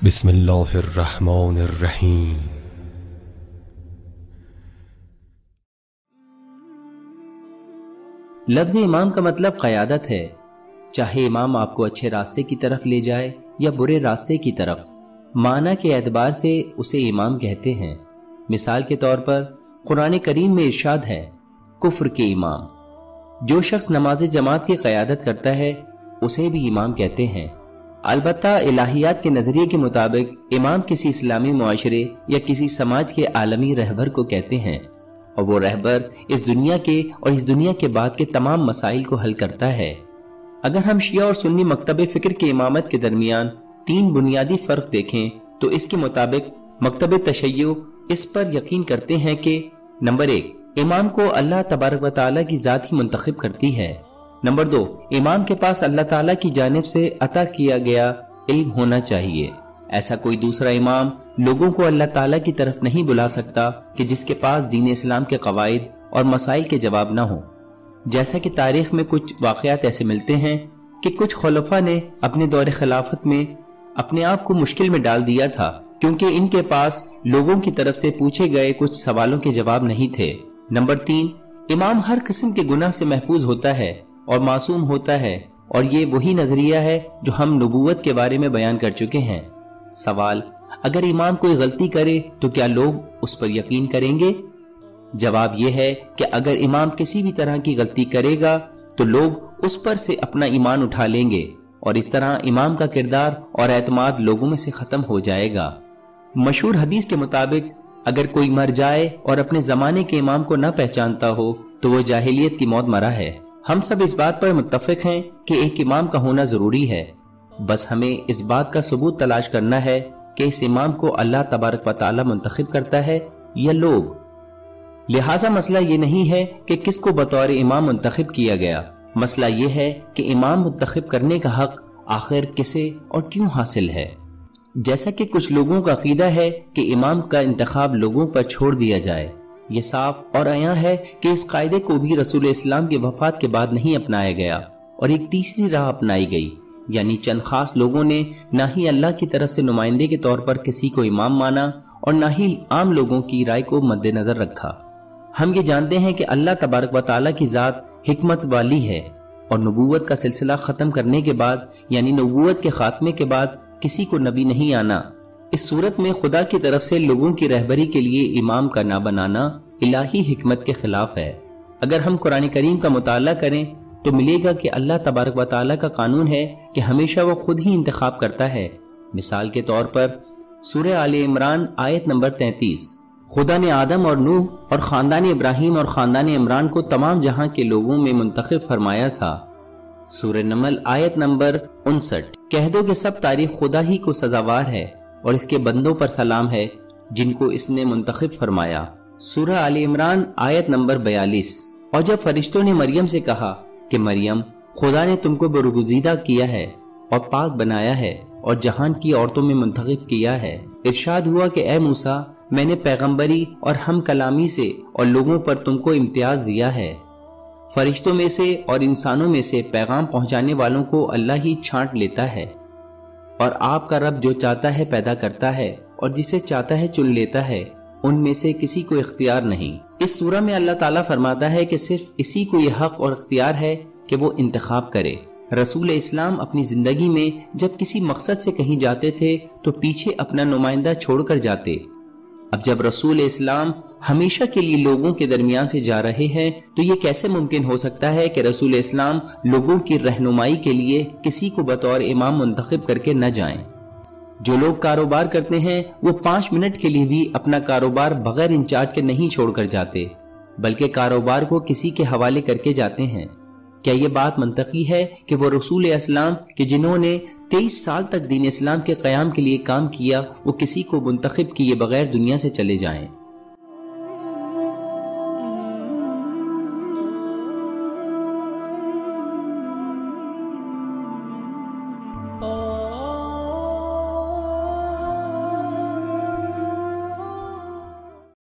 بسم اللہ الرحمن الرحیم۔ لفظ امام کا مطلب قیادت ہے، چاہے امام آپ کو اچھے راستے کی طرف لے جائے یا برے راستے کی طرف، معنی کے اعتبار سے اسے امام کہتے ہیں۔ مثال کے طور پر قرآن کریم میں ارشاد ہے، کفر کے امام۔ جو شخص نماز جماعت کی قیادت کرتا ہے اسے بھی امام کہتے ہیں۔ البتہ الہیات کے نظریے کے مطابق امام کسی اسلامی معاشرے یا کسی سماج کے عالمی رہبر کو کہتے ہیں، اور وہ رہبر اس دنیا کے اور اس دنیا کے بعد کے تمام مسائل کو حل کرتا ہے۔ اگر ہم شیعہ اور سنی مکتب فکر کے امامت کے درمیان 3 بنیادی فرق دیکھیں تو اس کے مطابق مکتب تشیع اس پر یقین کرتے ہیں کہ نمبر 1، امام کو اللہ تبارک و تعالیٰ کی ذات ہی منتخب کرتی ہے۔ نمبر 2، امام کے پاس اللہ تعالیٰ کی جانب سے عطا کیا گیا علم ہونا چاہیے۔ ایسا کوئی دوسرا امام لوگوں کو اللہ تعالیٰ کی طرف نہیں بلا سکتا کہ جس کے پاس دین اسلام کے قواعد اور مسائل کے جواب نہ ہوں۔ جیسا کہ تاریخ میں کچھ واقعات ایسے ملتے ہیں کہ کچھ خلفاء نے اپنے دور خلافت میں اپنے آپ کو مشکل میں ڈال دیا تھا، کیونکہ ان کے پاس لوگوں کی طرف سے پوچھے گئے کچھ سوالوں کے جواب نہیں تھے۔ نمبر 3، امام ہر قسم کے گناہ سے محفوظ ہوتا ہے اور معصوم ہوتا ہے، اور یہ وہی نظریہ ہے جو ہم نبوت کے بارے میں بیان کر چکے ہیں۔ سوال، اگر امام کوئی غلطی کرے تو کیا لوگ اس پر یقین کریں گے؟ جواب یہ ہے کہ اگر امام کسی بھی طرح کی غلطی کرے گا تو لوگ اس پر سے اپنا ایمان اٹھا لیں گے، اور اس طرح امام کا کردار اور اعتماد لوگوں میں سے ختم ہو جائے گا۔ مشہور حدیث کے مطابق اگر کوئی مر جائے اور اپنے زمانے کے امام کو نہ پہچانتا ہو تو وہ جاہلیت کی موت مرا ہے۔ ہم سب اس بات پر متفق ہیں کہ ایک امام کا ہونا ضروری ہے، بس ہمیں اس بات کا ثبوت تلاش کرنا ہے کہ اس امام کو اللہ تبارک و تعالی منتخب کرتا ہے یا لوگ۔ لہٰذا مسئلہ یہ نہیں ہے کہ کس کو بطور امام منتخب کیا گیا، مسئلہ یہ ہے کہ امام منتخب کرنے کا حق آخر کسے اور کیوں حاصل ہے۔ جیسا کہ کچھ لوگوں کا عقیدہ ہے کہ امام کا انتخاب لوگوں پر چھوڑ دیا جائے، یہ صاف اور عیاں ہے کہ اس قاعدے کو بھی رسول اسلام کی وفات کے بعد نہیں اپنایا گیا، اور ایک تیسری راہ اپنائی گئی، یعنی چند خاص لوگوں نے نہ ہی اللہ کی طرف سے نمائندے کے طور پر کسی کو امام مانا اور نہ ہی عام لوگوں کی رائے کو مد نظر رکھا۔ ہم یہ جانتے ہیں کہ اللہ تبارک و تعالیٰ کی ذات حکمت والی ہے، اور نبوت کا سلسلہ ختم کرنے کے بعد، یعنی نبوت کے خاتمے کے بعد کسی کو نبی نہیں آنا۔ اس صورت میں خدا کی طرف سے لوگوں کی رہبری کے لیے امام کا نہ بنانا الہی حکمت کے خلاف ہے۔ اگر ہم قرآن کریم کا مطالعہ کریں تو ملے گا کہ اللہ تبارک و تعالیٰ کا قانون ہے کہ ہمیشہ وہ خود ہی انتخاب کرتا ہے۔ مثال کے طور پر سورہ آل عمران آیت نمبر 33، خدا نے آدم اور نوح اور خاندان ابراہیم اور خاندان عمران کو تمام جہاں کے لوگوں میں منتخب فرمایا تھا۔ سورہ نمل آیت نمبر 59، کہہ دو کہ سب تعریف خدا ہی کو سزاوار ہے اور اس کے بندوں پر سلام ہے جن کو اس نے منتخب فرمایا۔ سورہ آل عمران آیت نمبر 42، اور جب فرشتوں نے مریم سے کہا کہ مریم، خدا نے تم کو برگزیدہ کیا ہے اور پاک بنایا ہے اور جہان کی عورتوں میں منتخب کیا ہے، ارشاد ہوا کہ اے موسیٰ، میں نے پیغمبری اور ہم کلامی سے اور لوگوں پر تم کو امتیاز دیا ہے۔ فرشتوں میں سے اور انسانوں میں سے پیغام پہنچانے والوں کو اللہ ہی چھانٹ لیتا ہے، اور آپ کا رب جو چاہتا ہے پیدا کرتا ہے اور جسے چاہتا ہے چن لیتا ہے، ان میں سے کسی کو اختیار نہیں۔ اس سورہ میں اللہ تعالیٰ فرماتا ہے کہ صرف اسی کو یہ حق اور اختیار ہے کہ وہ انتخاب کرے۔ رسول اسلام اپنی زندگی میں جب کسی مقصد سے کہیں جاتے تھے تو پیچھے اپنا نمائندہ چھوڑ کر جاتے۔ اب جب رسول اسلام ہمیشہ کے لیے لوگوں کے درمیان سے جا رہے ہیں تو یہ کیسے ممکن ہو سکتا ہے کہ رسول اسلام لوگوں کی رہنمائی کے لیے کسی کو بطور امام منتخب کر کے نہ جائیں؟ جو لوگ کاروبار کرتے ہیں وہ 5 منٹ کے لیے بھی اپنا کاروبار بغیر انچارج کے نہیں چھوڑ کر جاتے، بلکہ کاروبار کو کسی کے حوالے کر کے جاتے ہیں۔ کیا یہ بات منطقی ہے کہ وہ رسول اسلام کہ جنہوں نے 23 سال تک دین اسلام کے قیام کے لیے کام کیا، وہ کسی کو منتخب کیے بغیر دنیا سے چلے جائیں؟